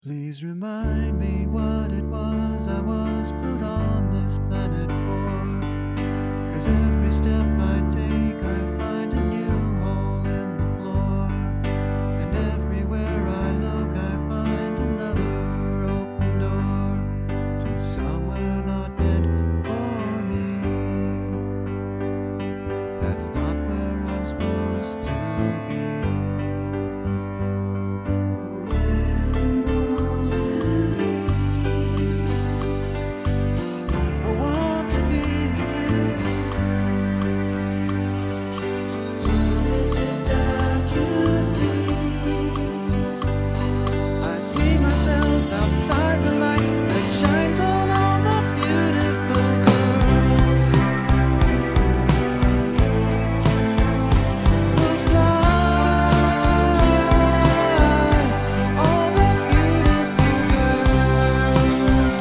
Please remind me what it was I was put on this planet for. 'Cause every step I take I find a new hole in the floor. And everywhere I look I find another open door to somewhere not meant for me. That's not where I'm supposed to be. Outside the light that shines on all the beautiful girls. We'll fly, all the beautiful girls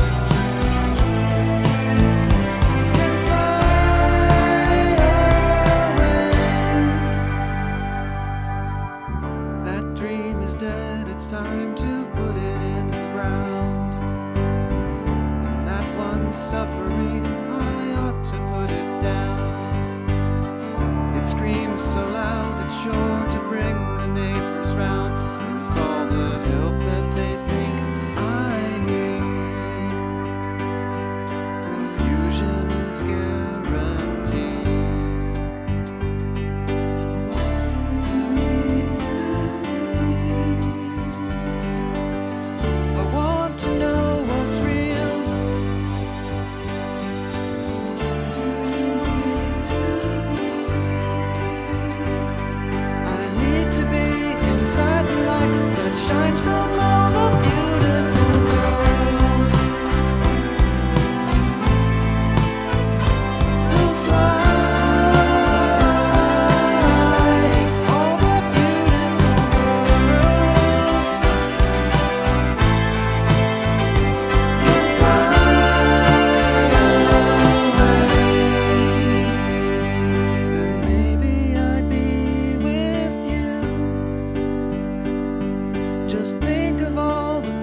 can fly away. That dream is dead, it's time to put it in the ground. That one suffering, I ought to put it down. It screams so loud, it's sure to bring the neighbors round with all the help that they think I need. Confusion is guaranteed. To know what's real. I need to be inside the light that shines from all the beautiful girls who'll fly, all the beautiful girls. Just think of all the